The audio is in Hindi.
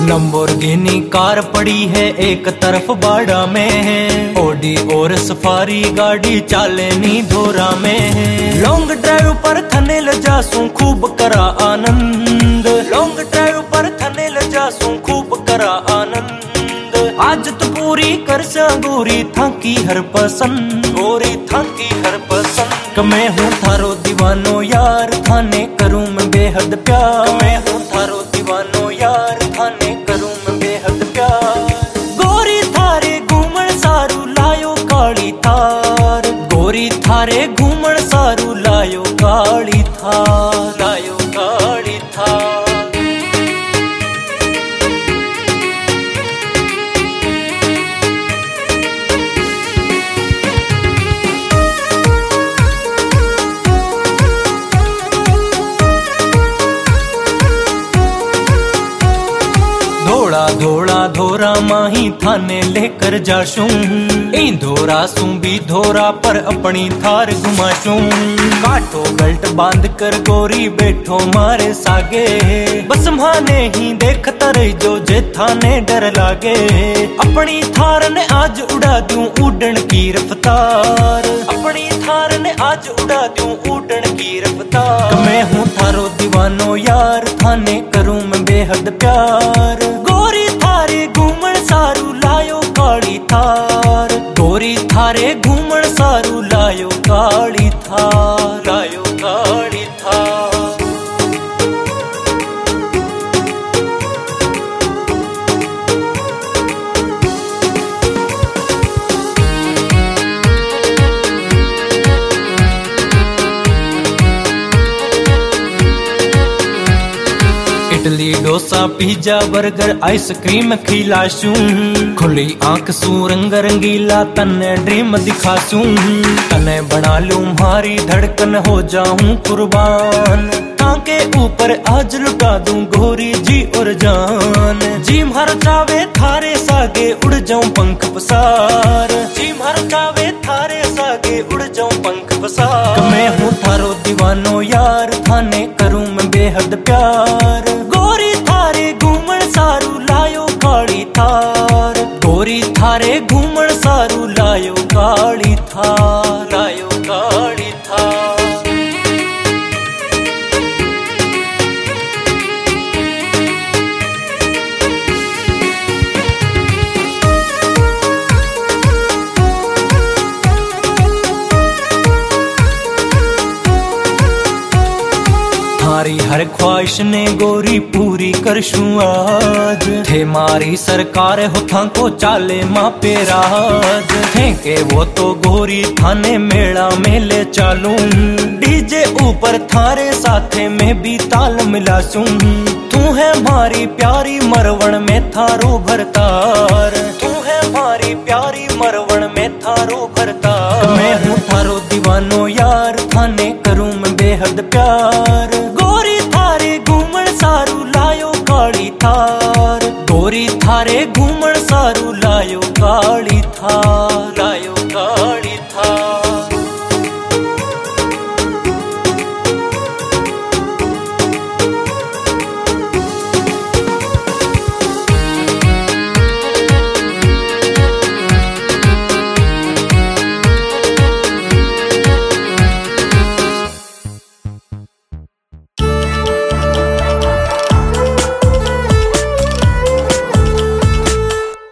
लंबोर्गिनी कार पड़ी है एक तरफ बाड़ा में, ओडी और सफारी गाड़ी चाले नी धोरा में। लॉन्ग ड्राइव पर थने ल जासूं खूब करा आनंद, लॉन्ग ड्राइव पर थने ल जासूं खूब करा आनंद। आज तो पूरी कर सा गोरी थाकी हर पसंद, गोरी थाकी हर पसंद। मैं हूँ थारो दीवानो यार, थाने करूँ मैं बेहद प्यार। मैं हूँ थारो दीवानो यार, थाने करूँ मैं बेहद प्यार। गोरी थारे घूमण सारू लायो काली थार, गोरी थारे घूमण सारू लायो काली थार, लायो काली थार। धोड़ा धोरा माही थाने लेकर जाशूं, ई धोरा सू भी धोरा पर अपनी थार घुमाशूं। काटो बेल्ट बांध कर गोरी बैठो मारे सागे, बस माने ही देखता रही जो जे थाने डर लागे। अपनी थार ने आज उड़ा दूं उड़न की रफ्तार, अपनी थार ने आज उड़ा दूं उड़न की रफ्तार। मैं हूँ थारो दीवानो यार, थाने करूँ मैं बेहद प्यार। गोरी थारे घूमण सारू लायो काली थार, गोरी थारे घूमण सारू लायो काली थार, लायो काली Thar. Idli dosa pizza burger ice cream खिलाशूं, खुली आंख सू रंग रंगीला तन्ने ड्रीम दिखासूं। तन्ने बना लूं मारी धड़कन हो जाऊं कुर्बान, ताके ऊपर आज लुटा दूं गोरी जी और जान। जी मार चावे थारे सागे उड़ जाऊं पंख पसार, जी मार चावे थारे सागे उड़ जाऊं पंख पसार। मैं हूँ थारो दीवानो यार, थाने करूँ मैं बेहद प्यार। गोरी थारे घूमण सारू लायो काली थार, गोरी थारे घूमण सारू लायो काली थार, लायो काली थार। थारी हर ख्वाहिश ने गोरी पूरी करशूं आज, थे मारी सरकार हो था को चाले मापे राज। थे के वो तो गोरी थाने मेला में ले चालूं, डीजे ऊपर थारे साथे में भी ताल मिलासूं। तू है मारी प्यारी मरवण में थारो भरतार, तू है मारी प्यारी मरवण में थारो भरतार। मैं हूँ थारो दीवानो यार, थाने करूँ मैं बेहद प्यार। गोरी थारे घूमण सारू लायो काली थार, गोरी थारे घूमण सारू लायो काली थार, लायो काली थार।